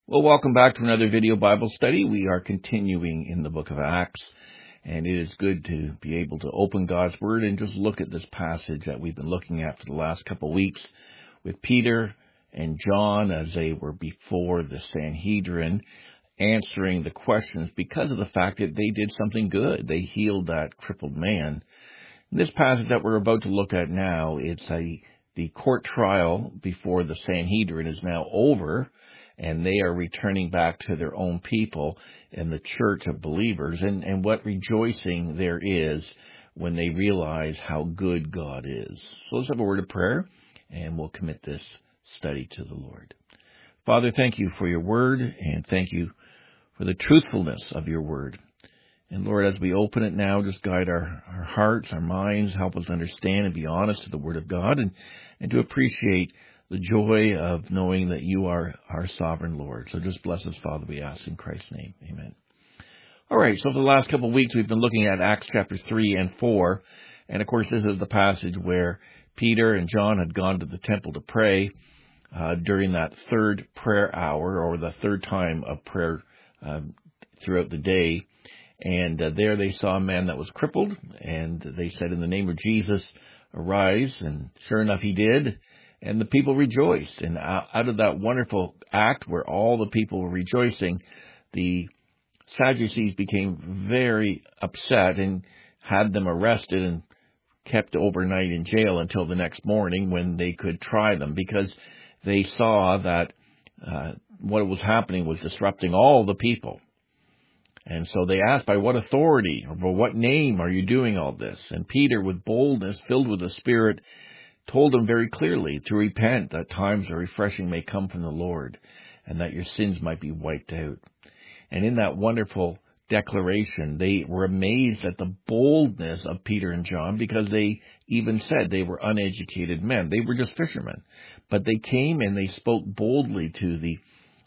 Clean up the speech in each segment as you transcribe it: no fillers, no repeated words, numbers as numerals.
Well, welcome back to another video Bible study. We are continuing in the book of Acts, and it is good to be able to open God's Word and just look at this passage that we've been looking at for the last couple of weeks with Peter and John as they were before the Sanhedrin answering the questions because of the fact that they did something good. They healed that crippled man. This passage that we're about to look at now, the court trial before the Sanhedrin is now over, and they are returning back to their own people and the church of believers, and what rejoicing there is when they realize how good God is. So let's have a word of prayer, and we'll commit this study to the Lord. Father, thank you for your word, and thank you for the truthfulness of your word. And Lord, as we open it now, just guide our hearts, our minds, help us understand and be honest to the word of God, and to appreciate the joy of knowing that you are our sovereign Lord. So just bless us, Father, we ask in Christ's name. Amen. All right, so for the last couple of weeks, we've been looking at Acts chapters 3 and 4. And, of course, this is the passage where Peter and John had gone to the temple to pray during that third prayer hour, or the third time of prayer throughout the day. And there they saw a man that was crippled, and they said, "In the name of Jesus, arise." And sure enough, he did. And the people rejoiced. And out of that wonderful act where all the people were rejoicing, the Sadducees became very upset and had them arrested and kept overnight in jail until the next morning when they could try them, because they saw that what was happening was disrupting all the people. And so they asked, by what authority or by what name are you doing all this? And Peter, with boldness, filled with the Spirit, told them very clearly to repent, that times of refreshing may come from the Lord, and that your sins might be wiped out. And in that wonderful declaration, they were amazed at the boldness of Peter and John, because they even said they were uneducated men. They were just fishermen. But they came and they spoke boldly to the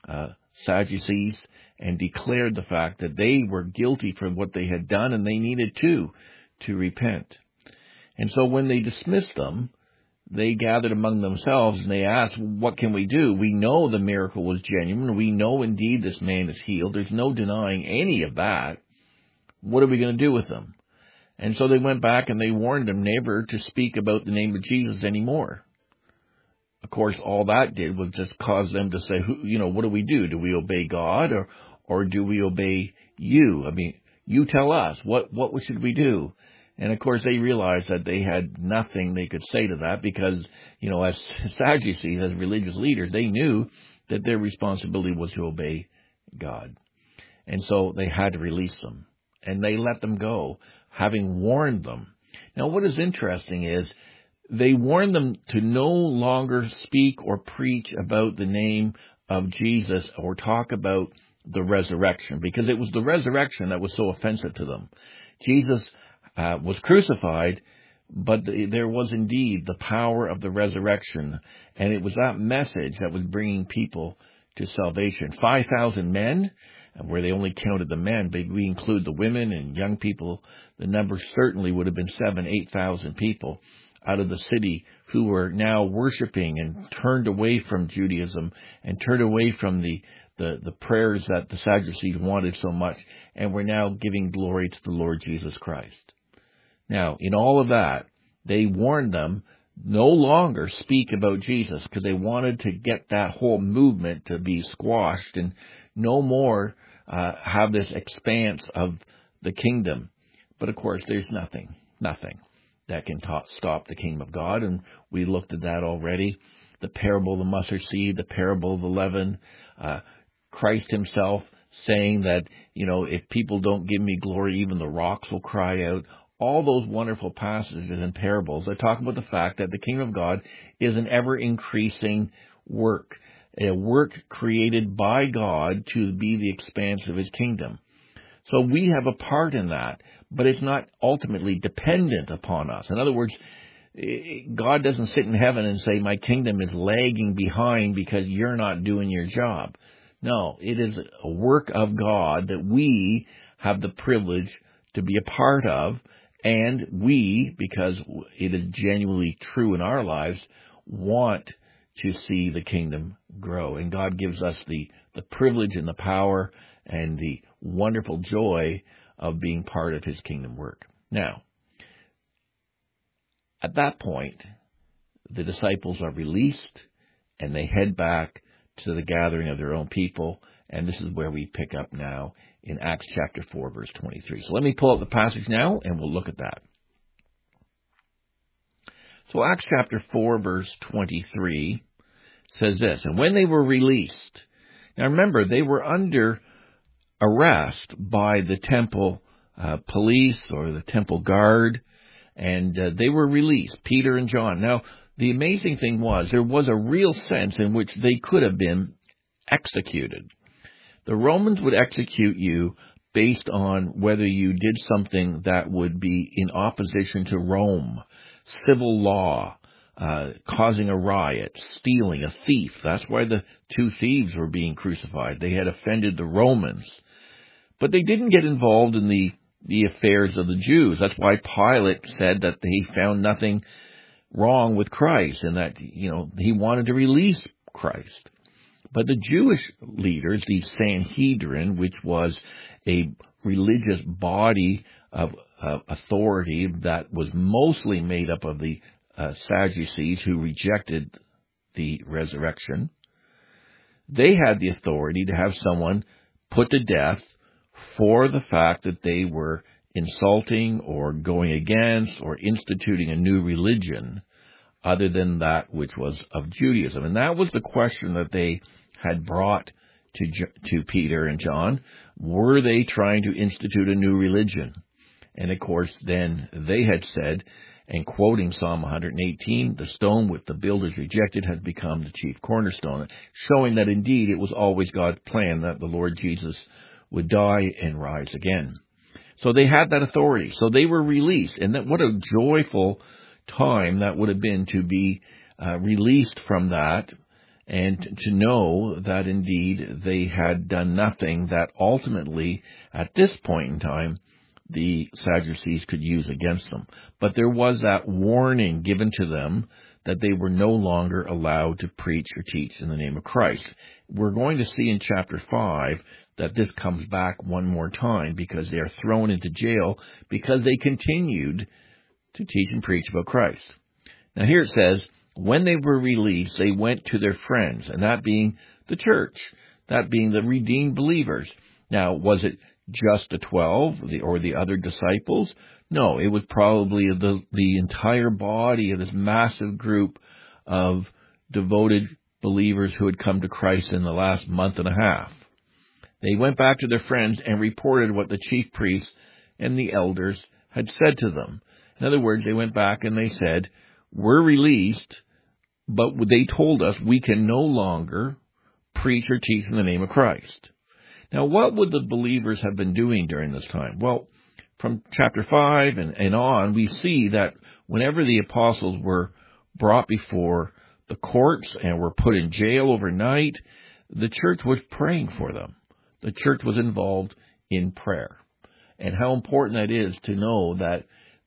Sadducees and declared the fact that they were guilty for what they had done, and they needed to repent. And so when they dismissed them, they gathered among themselves and they asked, "What can we do? We know the miracle was genuine. We know indeed this man is healed. There's no denying any of that. What are we going to do with them?" And so they went back and they warned them never to speak about the name of Jesus anymore. Of course, all that did was just cause them to say, what do we do? Do we obey God or do we obey you? I mean, you tell us, what should we do? And, of course, they realized that they had nothing they could say to that because, as Sadducees, as religious leaders, they knew that their responsibility was to obey God. And so they had to release them. And they let them go, having warned them. Now, what is interesting is they warned them to no longer speak or preach about the name of Jesus or talk about the resurrection, because it was the resurrection that was so offensive to them. Jesus was crucified, but there was indeed the power of the resurrection, and it was that message that was bringing people to salvation. 5,000 men, where they only counted the men, but we include the women and young people, the number certainly would have been 8,000 people out of the city who were now worshiping and turned away from Judaism and turned away from the prayers that the Sadducees wanted so much, and were now giving glory to the Lord Jesus Christ. Now, in all of that, they warned them no longer speak about Jesus, because they wanted to get that whole movement to be squashed and no more have this expanse of the kingdom. But, of course, there's nothing that can stop the kingdom of God, and we looked at that already. The parable of the mustard seed, the parable of the leaven, Christ himself saying that, if people don't give me glory, even the rocks will cry out. All those wonderful passages and parables that talk about the fact that the kingdom of God is an ever-increasing work, a work created by God to be the expanse of his kingdom. So we have a part in that, but it's not ultimately dependent upon us. In other words, God doesn't sit in heaven and say, my kingdom is lagging behind because you're not doing your job. No, it is a work of God that we have the privilege to be a part of, and we, because it is genuinely true in our lives, want to see the kingdom grow. And God gives us the privilege and the power and the wonderful joy of being part of his kingdom work. Now, at that point, the disciples are released and they head back to the gathering of their own people. And this is where we pick up now in Acts chapter 4, verse 23. So let me pull up the passage now and we'll look at that. So Acts chapter 4, verse 23 says this, and when they were released, now remember, they were under arrest by the temple police or the temple guard, and they were released, Peter and John. Now, the amazing thing was there was a real sense in which they could have been executed. The Romans would execute you based on whether you did something that would be in opposition to Rome, civil law, causing a riot, stealing, a thief. That's why the two thieves were being crucified. They had offended the Romans. But they didn't get involved in the affairs of the Jews. That's why Pilate said that he found nothing wrong with Christ and that, he wanted to release Christ. But the Jewish leaders, the Sanhedrin, which was a religious body of authority that was mostly made up of the Sadducees who rejected the resurrection, they had the authority to have someone put to death for the fact that they were insulting or going against or instituting a new religion other than that which was of Judaism. And that was the question that they had brought to Peter and John. Were they trying to institute a new religion? And of course, then they had said, and quoting Psalm 118, the stone which the builders rejected has become the chief cornerstone, showing that indeed it was always God's plan that the Lord Jesus would die and rise again. So they had that authority. So they were released. And that what a joyful time that would have been to be released from that and to know that indeed they had done nothing that ultimately, at this point in time, the Sadducees could use against them. But there was that warning given to them that they were no longer allowed to preach or teach in the name of Christ. We're going to see in chapter 5 that this comes back one more time because they are thrown into jail because they continued to teach and preach about Christ. Now here it says, when they were released, they went to their friends, and that being the church, that being the redeemed believers. Now, was it just the 12 or the other disciples? No, it was probably the entire body of this massive group of devoted believers who had come to Christ in the last month and a half. They went back to their friends and reported what the chief priests and the elders had said to them. In other words, they went back and they said, we're released, but they told us we can no longer preach or teach in the name of Christ. Now, what would the believers have been doing during this time? Well, from chapter 5 and on, we see that whenever the apostles were brought before the courts and were put in jail overnight, the church was praying for them. The church was involved in prayer. And how important that is to know that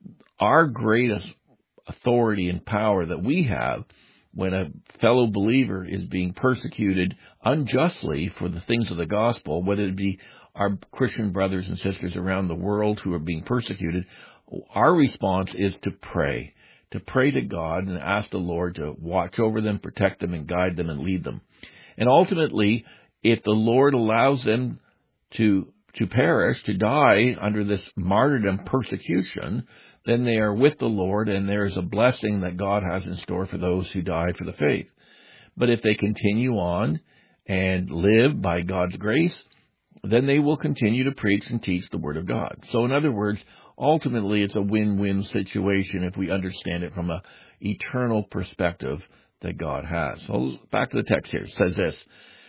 our greatest authority and power that we have when a fellow believer is being persecuted unjustly for the things of the gospel, whether it be our Christian brothers and sisters around the world who are being persecuted, our response is to pray to God and ask the Lord to watch over them, protect them, and guide them and lead them. And ultimately, if the Lord allows them to perish, to die under this martyrdom persecution, then they are with the Lord, and there is a blessing that God has in store for those who die for the faith. But if they continue on and live by God's grace, then they will continue to preach and teach the Word of God. So in other words, ultimately it's a win-win situation if we understand it from an eternal perspective that God has. So back to the text here. It says this,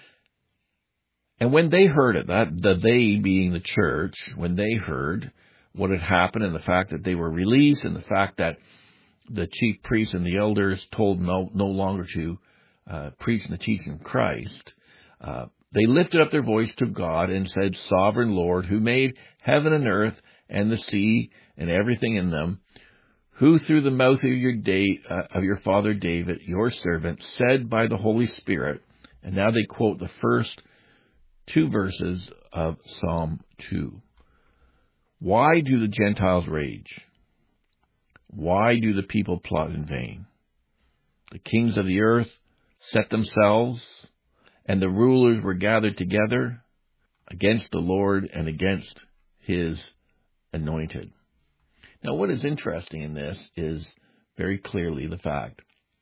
and when they heard it, that the they being the church, when they heard what had happened and the fact that they were released and the fact that the chief priests and the elders told no longer to preach and teach in Christ, they lifted up their voice to God and said, Sovereign Lord, who made heaven and earth and the sea and everything in them, who through the mouth of your father David, your servant, said by the Holy Spirit, and now they quote the first two verses of Psalm 2. Why do the Gentiles rage? Why do the people plot in vain? The kings of the earth set themselves, and the rulers were gathered together against the Lord and against his anointed. Now, what is interesting in this is very clearly the fact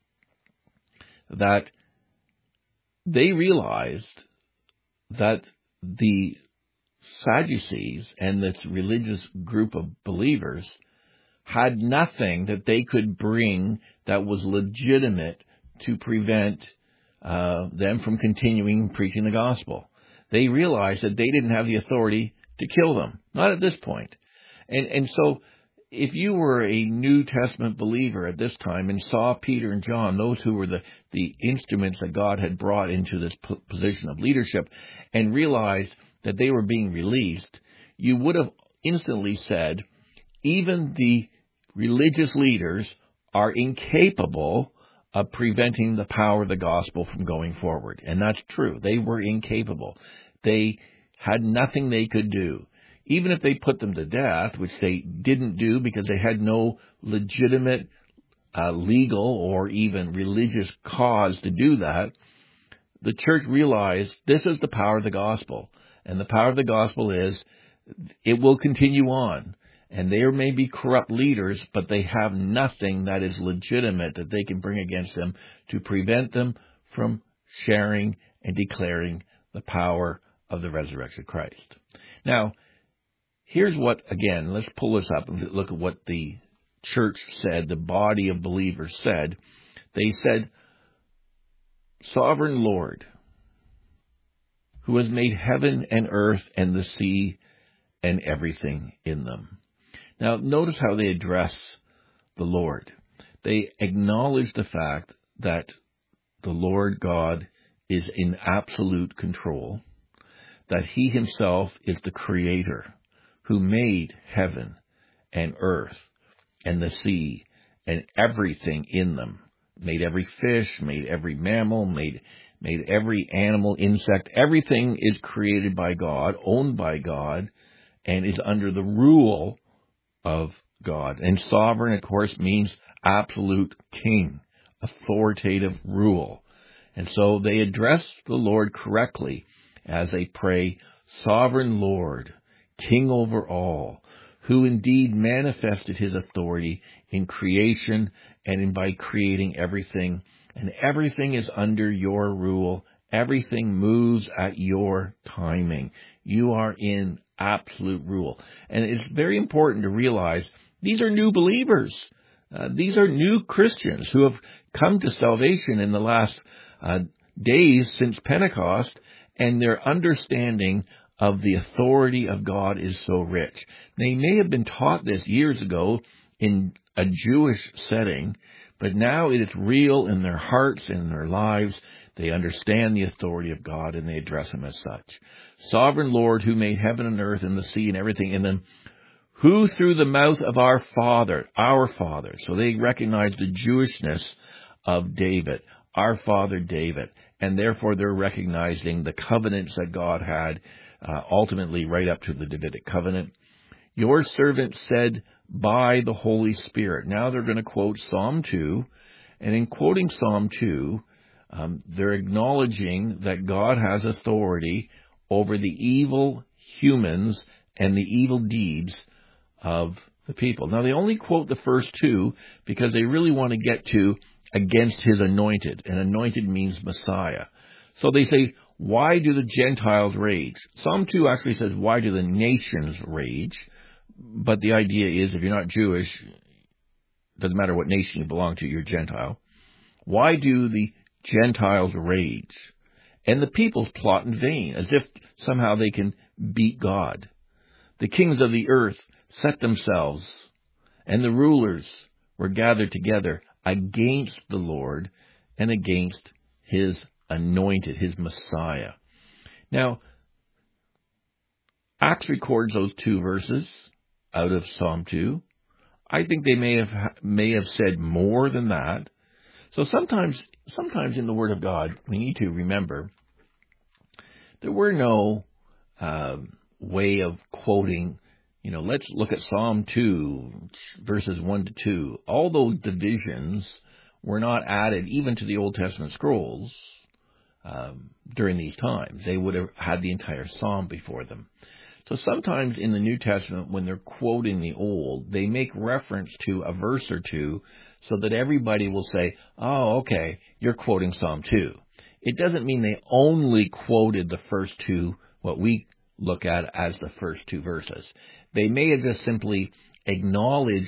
that they realized that the Sadducees and this religious group of believers had nothing that they could bring that was legitimate to prevent them from continuing preaching the gospel. They realized that they didn't have the authority to kill them, not at this point. And so if you were a New Testament believer at this time and saw Peter and John, those who were the instruments that God had brought into this position of leadership, and realized that they were being released, you would have instantly said, even the religious leaders are incapable of preventing the power of the gospel from going forward. And that's true. They were incapable. They had nothing they could do. Even if they put them to death, which they didn't do because they had no legitimate legal or even religious cause to do that, the church realized this is the power of the gospel. And the power of the gospel is it will continue on. And there may be corrupt leaders, but they have nothing that is legitimate that they can bring against them to prevent them from sharing and declaring the power of the resurrected Christ. Now, here's what, again, let's pull this up and look at what the church said, the body of believers said. They said, Sovereign Lord, who has made heaven and earth and the sea and everything in them. Now, notice how they address the Lord. They acknowledge the fact that the Lord God is in absolute control, that he himself is the creator who made heaven and earth and the sea and everything in them, made every fish, made every mammal, made every animal, insect. Everything is created by God, owned by God, and is under the rule of God. And sovereign, of course, means absolute king, authoritative rule. And so they address the Lord correctly as they pray, Sovereign Lord, King over all, who indeed manifested his authority in creation and by creating everything. And everything is under your rule. Everything moves at your timing. You are in absolute rule. And it's very important to realize these are new believers. These are new Christians who have come to salvation in the last days since Pentecost, and their understanding of the authority of God is so rich. They may have been taught this years ago in a Jewish setting, but now it is real in their hearts and in their lives. They understand the authority of God, and they address him as such. Sovereign Lord, who made heaven and earth and the sea and everything in them, who through the mouth of our father, so they recognize the Jewishness of David, our father David, and therefore they're recognizing the covenants that God had ultimately right up to the Davidic covenant. Your servant said by the Holy Spirit. Now they're going to quote Psalm 2, and in quoting Psalm 2, they're acknowledging that God has authority over the evil humans and the evil deeds of the people. Now, they only quote the first two because they really want to get to against his anointed, and anointed means Messiah. So they say, why do the Gentiles rage? Psalm 2 actually says, why do the nations rage? But the idea is, if you're not Jewish, doesn't matter what nation you belong to, you're Gentile. Why do the Gentiles rage? And the peoples plot in vain, as if somehow they can beat God. The kings of the earth set themselves, and the rulers were gathered together against the Lord and against his anointed, his Messiah. Now, Acts records those two verses out of Psalm 2. I think they may have said more than that. So sometimes in the Word of God, we need to remember there were no way of quoting. Let's look at Psalm 2, verses 1 to 2. All those divisions were not added even to the Old Testament scrolls during these times. They would have had the entire psalm before them. So sometimes in the New Testament, when they're quoting the Old, they make reference to a verse or two so that everybody will say, oh, okay, you're quoting Psalm 2. It doesn't mean they only quoted the first two, what we look at as the first two verses. They may have just simply acknowledged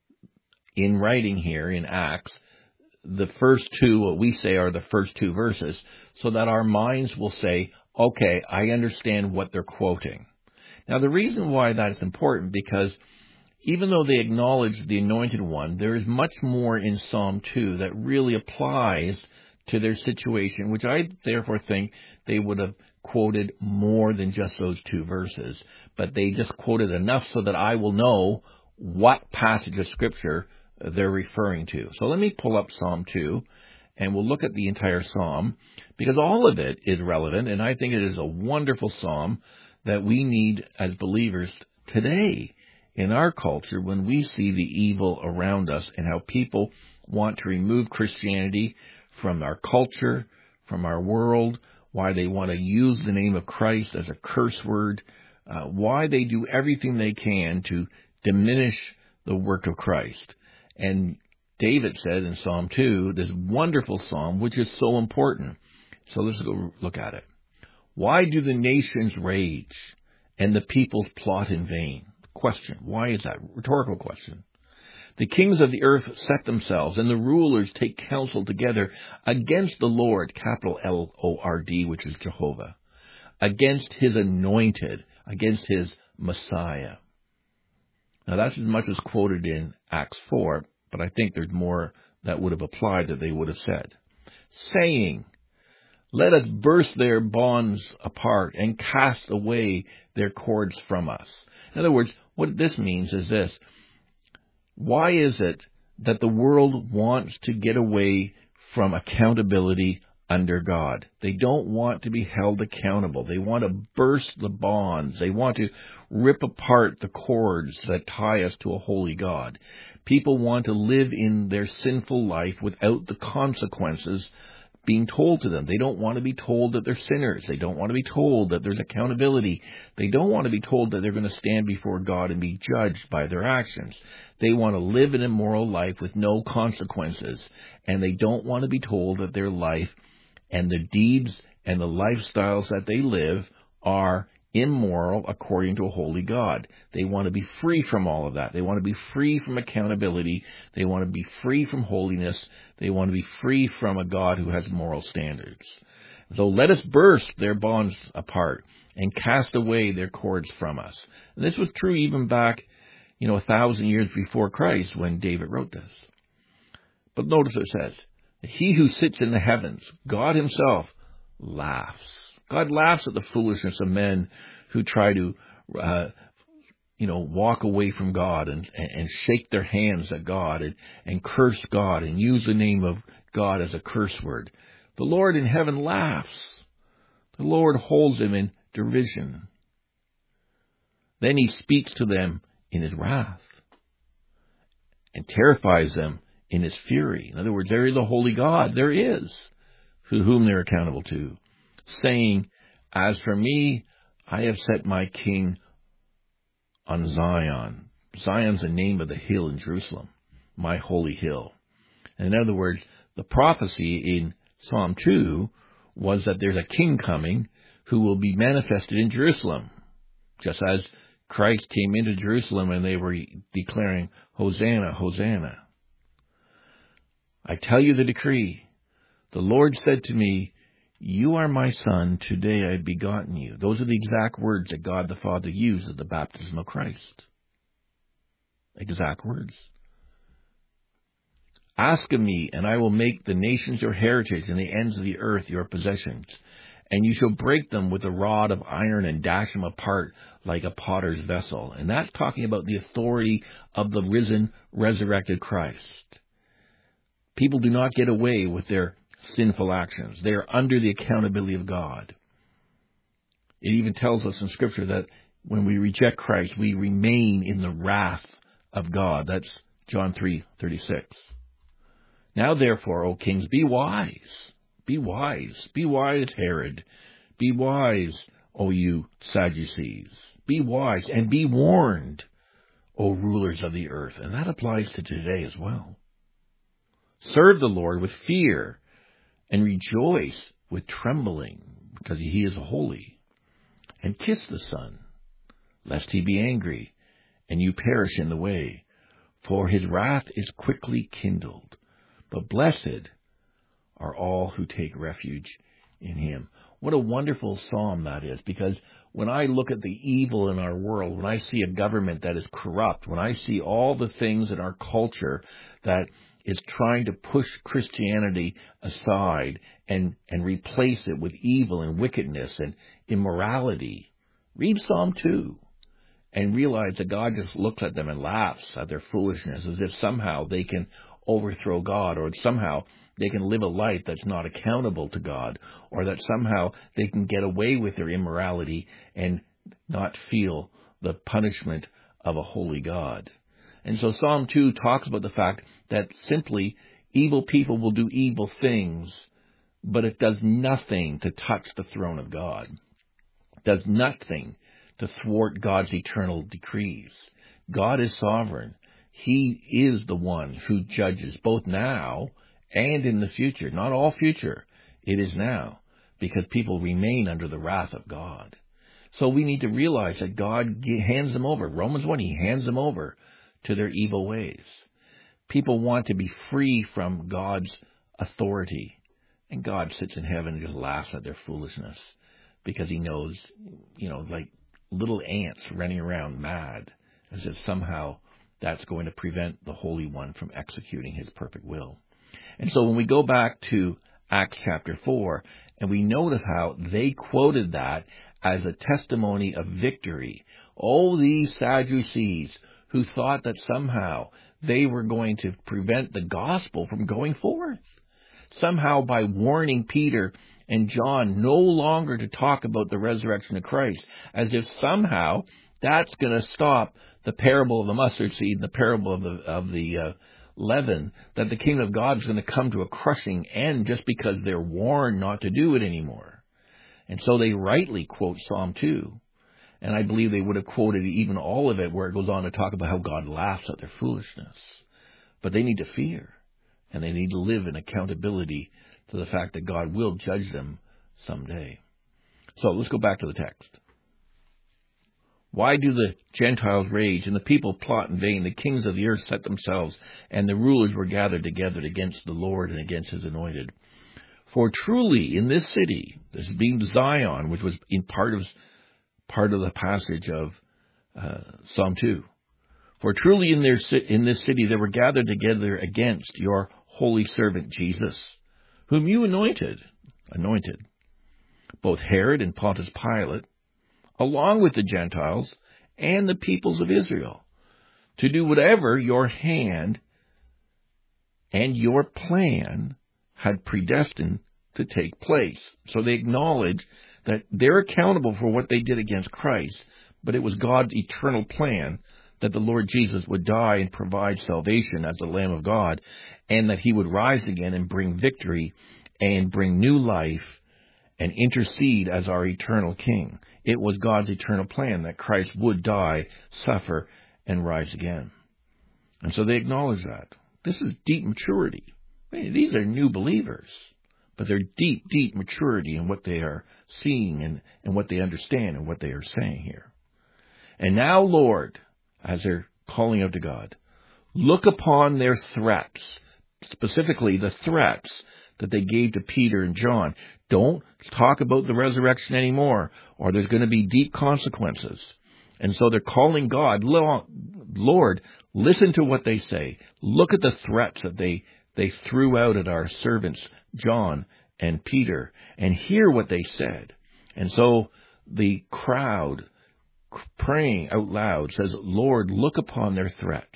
in writing here in Acts the first two, what we say are the first two verses, so that our minds will say, okay, I understand what they're quoting. Now, the reason why that's important, because even though they acknowledge the Anointed One, there is much more in Psalm 2 that really applies to their situation, which I therefore think they would have quoted more than just those two verses. But they just quoted enough so that I will know what passage of Scripture they're referring to. So let me pull up Psalm 2, and we'll look at the entire psalm, because all of it is relevant, and I think it is a wonderful psalm that we need as believers today in our culture when we see the evil around us and how people want to remove Christianity from our culture, from our world, why they want to use the name of Christ as a curse word, why they do everything they can to diminish the work of Christ. And David said in Psalm 2, this wonderful psalm, which is so important. So let's go look at it. Why do the nations rage and the peoples plot in vain? Question. Why is that? Rhetorical question. The kings of the earth set themselves, and the rulers take counsel together against the Lord, capital L-O-R-D, which is Jehovah, against his anointed, against his Messiah. Now, that's as much as quoted in Acts 4, but I think there's more that would have applied that they would have said. Saying, let us burst their bonds apart and cast away their cords from us. In other words, what this means is this. Why is it that the world wants to get away from accountability under God? They don't want to be held accountable. They want to burst the bonds. They want to rip apart the cords that tie us to a holy God. People want to live in their sinful life without the consequences being told to them. They don't want to be told that they're sinners. They don't want to be told that there's accountability. They don't want to be told that they're going to stand before God and be judged by their actions. They want to live an immoral life with no consequences. And they don't want to be told that their life and the deeds and the lifestyles that they live are immoral according to a holy God. They want to be free from all of that. They want to be free from accountability. They want to be free from holiness. They want to be free from a God who has moral standards. So let us burst their bonds apart and cast away their cords from us. And this was true even back, 1,000 years before Christ when David wrote this. But notice it says, he who sits in the heavens, God himself, laughs. God laughs at the foolishness of men who try to, walk away from God and shake their hands at God and curse God and use the name of God as a curse word. The Lord in heaven laughs. The Lord holds them in derision. Then he speaks to them in his wrath and terrifies them in his fury. In other words, there is a holy God. There is, whom they're accountable to, saying, as for me, I have set my king on Zion. Zion's the name of the hill in Jerusalem, my holy hill. And in other words, the prophecy in Psalm 2 was that there's a king coming who will be manifested in Jerusalem, just as Christ came into Jerusalem and they were declaring, Hosanna, Hosanna. I tell you the decree. The Lord said to me, you are my son, today I have begotten you. Those are the exact words that God the Father used at the baptism of Christ. Exact words. Ask of me, and I will make the nations your heritage and the ends of the earth your possessions. And you shall break them with a rod of iron and dash them apart like a potter's vessel. And that's talking about the authority of the risen, resurrected Christ. People do not get away with their sinful actions. They are under the accountability of God. It even tells us in Scripture that when we reject Christ, we remain in the wrath of God. That's John 3:36. Now therefore, O kings, be wise. Be wise. Be wise, Herod. Be wise, O you Sadducees. Be wise and be warned, O rulers of the earth. And that applies to today as well. Serve the Lord with fear and rejoice with trembling, because he is holy. And kiss the Son, lest he be angry and you perish in the way, for his wrath is quickly kindled. But blessed are all who take refuge in him. What a wonderful psalm that is, because when I look at the evil in our world, when I see a government that is corrupt, when I see all the things in our culture that is trying to push Christianity aside and replace it with evil and wickedness and immorality, read Psalm 2 and realize that God just looks at them and laughs at their foolishness, as if somehow they can overthrow God, or somehow they can live a life that's not accountable to God, or that somehow they can get away with their immorality and not feel the punishment of a holy God. And so Psalm 2 talks about the fact that simply evil people will do evil things, but it does nothing to touch the throne of God. It does nothing to thwart God's eternal decrees. God is sovereign. He is the one who judges both now and in the future. Not all future. It is now, because people remain under the wrath of God. So we need to realize that God hands them over. Romans 1, he hands them over to their evil ways. People want to be free from God's authority. And God sits in heaven and just laughs at their foolishness, because he knows, like little ants running around mad, as if somehow that's going to prevent the Holy One from executing his perfect will. And so when we go back to Acts chapter 4, and we notice how they quoted that as a testimony of victory. Oh, these Sadducees who thought that somehow they were going to prevent the gospel from going forth. Somehow by warning Peter and John no longer to talk about the resurrection of Christ, as if somehow that's going to stop the parable of the mustard seed and the parable of the leaven, that the kingdom of God is going to come to a crushing end just because they're warned not to do it anymore. And so they rightly quote Psalm 2. And I believe they would have quoted even all of it, where it goes on to talk about how God laughs at their foolishness. But they need to fear, and they need to live in accountability to the fact that God will judge them someday. So let's go back to the text. Why do the Gentiles rage, and the people plot in vain? The kings of the earth set themselves, and the rulers were gathered together against the Lord and against his anointed. For truly in this city, this being Zion, which was in part of the passage of Psalm 2. For truly in this city they were gathered together against your holy servant Jesus, whom you anointed, both Herod and Pontius Pilate, along with the Gentiles and the peoples of Israel, to do whatever your hand and your plan had predestined to take place. So they acknowledge that they're accountable for what they did against Christ, but it was God's eternal plan that the Lord Jesus would die and provide salvation as the Lamb of God, and that he would rise again and bring victory and bring new life and intercede as our eternal King. It was God's eternal plan that Christ would die, suffer, and rise again. And so they acknowledge that. This is deep maturity. These are new believers, but they're deep, deep maturity in what they are seeing and what they understand and what they are saying here. And now, Lord, as they're calling out to God, look upon their threats, specifically the threats that they gave to Peter and John. Don't talk about the resurrection anymore, or there's going to be deep consequences. And so they're calling God, Lord, listen to what they say. Look at the threats that they threw out at our servants, John and Peter and hear what they said. And so the crowd, praying out loud, says, Lord, look upon their threats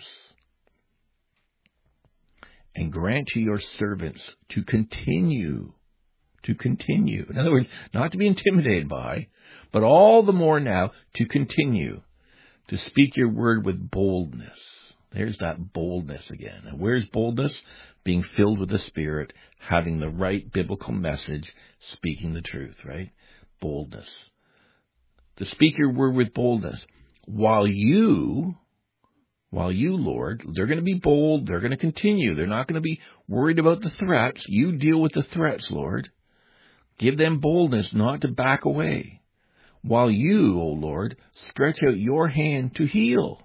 and grant to your servants to continue. In other words, not to be intimidated by, but all the more now to continue to speak your word with boldness. There's that boldness again. And where's boldness? Being filled with the Spirit, having the right biblical message, speaking the truth, right? Boldness. To speak your word with boldness. While you, Lord, they're going to be bold. They're going to continue. They're not going to be worried about the threats. You deal with the threats, Lord. Give them boldness not to back away. While you, O Lord, stretch out your hand to heal.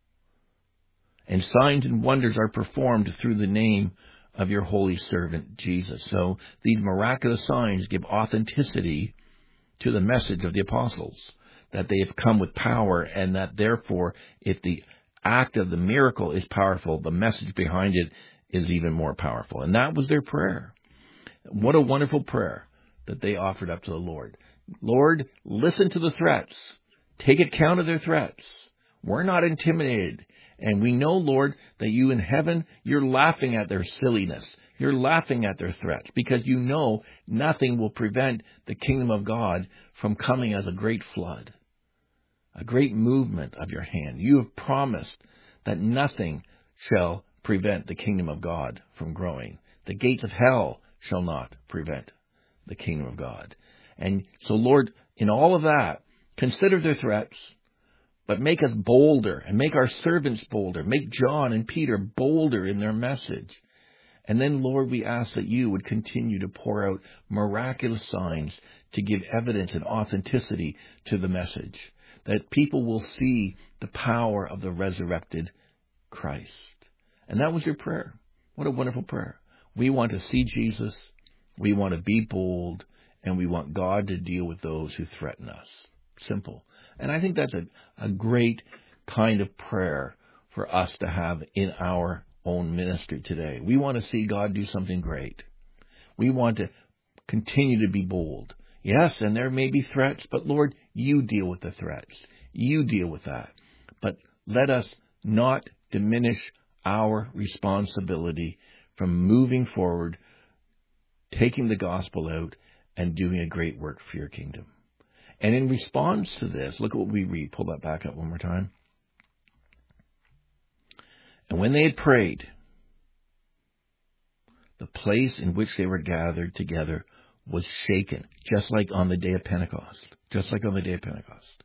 And signs and wonders are performed through the name of your holy servant, Jesus. So these miraculous signs give authenticity to the message of the apostles, that they have come with power, and that therefore, if the act of the miracle is powerful, the message behind it is even more powerful. And that was their prayer. What a wonderful prayer that they offered up to the Lord. Lord, listen to the threats. Take account of their threats. We're not intimidated. And we know, Lord, that you in heaven, you're laughing at their silliness. You're laughing at their threats because you know nothing will prevent the kingdom of God from coming as a great flood, a great movement of your hand. You have promised that nothing shall prevent the kingdom of God from growing. The gates of hell shall not prevent the kingdom of God. And so, Lord, in all of that, consider their threats, but make us bolder and make our servants bolder. Make John and Peter bolder in their message. And then, Lord, we ask that you would continue to pour out miraculous signs to give evidence and authenticity to the message, that people will see the power of the resurrected Christ. And that was your prayer. What a wonderful prayer. We want to see Jesus, we want to be bold, and we want God to deal with those who threaten us. Simple. And I think that's a great kind of prayer for us to have in our own ministry today. We want to see God do something great. We want to continue to be bold. Yes, and there may be threats, but Lord, you deal with the threats. You deal with that. But let us not diminish our responsibility from moving forward, taking the gospel out, and doing a great work for your kingdom. And in response to this, look at what we read. Pull that back up one more time. And when they had prayed, the place in which they were gathered together was shaken, just like on the day of Pentecost. Just like on the day of Pentecost.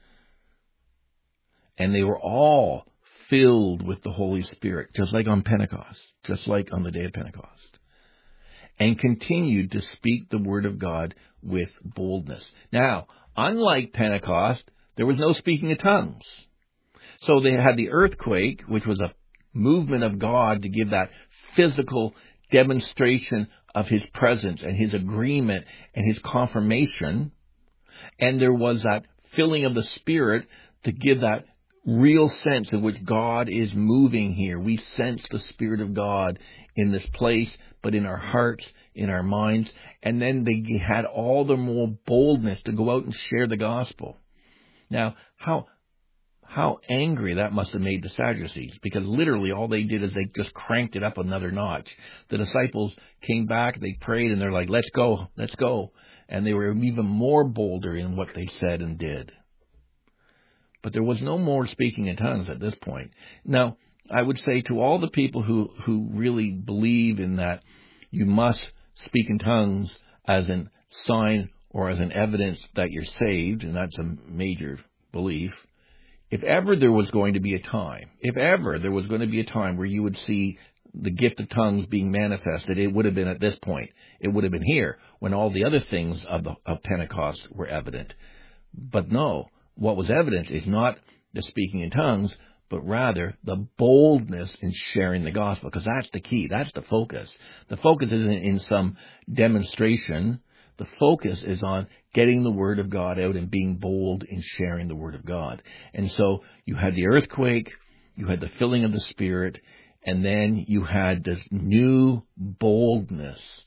And they were all filled with the Holy Spirit, just like on Pentecost, just like on the day of Pentecost. And continued to speak the word of God with boldness. Now, unlike Pentecost, there was no speaking of tongues. So they had the earthquake, which was a movement of God to give that physical demonstration of his presence and his agreement and his confirmation. And there was that filling of the Spirit to give that real sense in which God is moving here. We sense the Spirit of God in this place, but in our hearts, in our minds. And then they had all the more boldness to go out and share the gospel. Now, how angry that must have made the Sadducees, because literally all they did is they just cranked it up another notch. The disciples came back, they prayed, and they're like, let's go. And they were even more bolder in what they said and did. But there was no more speaking in tongues at this point. Now, I would say to all the people who really believe in that you must speak in tongues as a sign or as an evidence that you're saved, and that's a major belief, if ever there was going to be a time where you would see the gift of tongues being manifested, it would have been at this point. It would have been here when all the other things of Pentecost were evident. But no. What was evident is not the speaking in tongues, but rather the boldness in sharing the gospel, because that's the key. That's the focus. The focus isn't in some demonstration. The focus is on getting the word of God out and being bold in sharing the word of God. And so you had the earthquake, you had the filling of the Spirit, and then you had this new boldness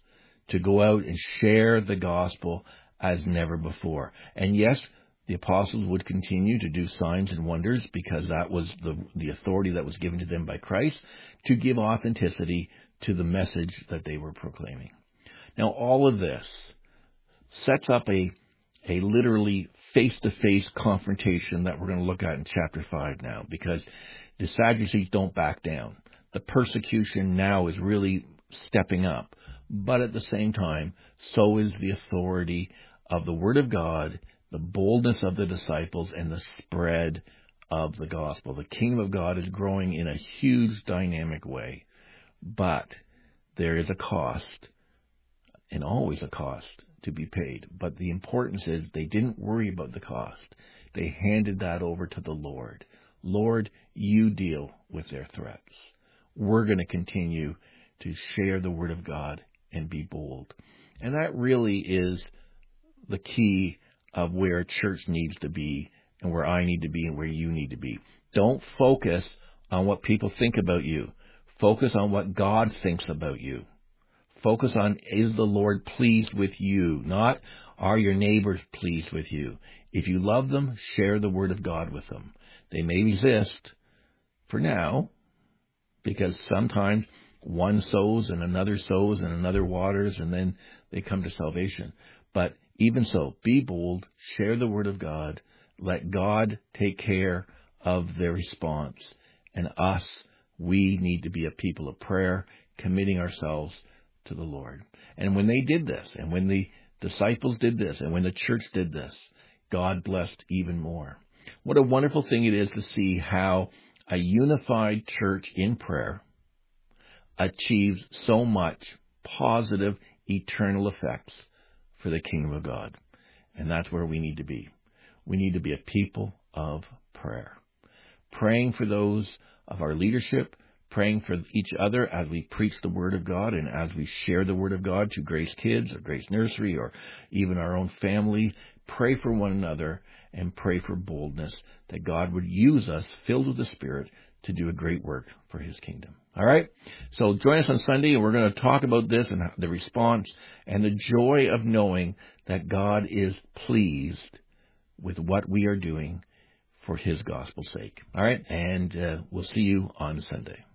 to go out and share the gospel as never before. And yes, the apostles would continue to do signs and wonders because that was the authority that was given to them by Christ to give authenticity to the message that they were proclaiming. Now, all of this sets up a literally face-to-face confrontation that we're going to look at in chapter 5 now, because the Sadducees don't back down. The persecution now is really stepping up. But at the same time, so is the authority of the Word of God, the boldness of the disciples, and the spread of the gospel. The kingdom of God is growing in a huge dynamic way. But there is a cost, and always a cost, to be paid. But the importance is they didn't worry about the cost. They handed that over to the Lord. Lord, you deal with their threats. We're going to continue to share the Word of God and be bold. And that really is the key of where a church needs to be, and where I need to be, and where you need to be. Don't focus on what people think about you. Focus on what God thinks about you. Focus on, is the Lord pleased with you? Not, are your neighbors pleased with you? If you love them, share the Word of God with them. They may resist for now, because sometimes one sows and another waters, and then they come to salvation. But even so, be bold, share the Word of God, let God take care of their response. And us, we need to be a people of prayer, committing ourselves to the Lord. And when they did this, and when the disciples did this, and when the church did this, God blessed even more. What a wonderful thing it is to see how a unified church in prayer achieves so much positive, eternal effects for the kingdom of God. And that's where we need to be. We need to be a people of prayer. Praying for those of our leadership, praying for each other as we preach the Word of God and as we share the Word of God to Grace Kids or Grace Nursery or even our own family. Pray for one another and pray for boldness that God would use us, filled with the Spirit, to do a great work for His kingdom. All right? So join us on Sunday, and we're going to talk about this and the response and the joy of knowing that God is pleased with what we are doing for His gospel's sake. All right? And we'll see you on Sunday.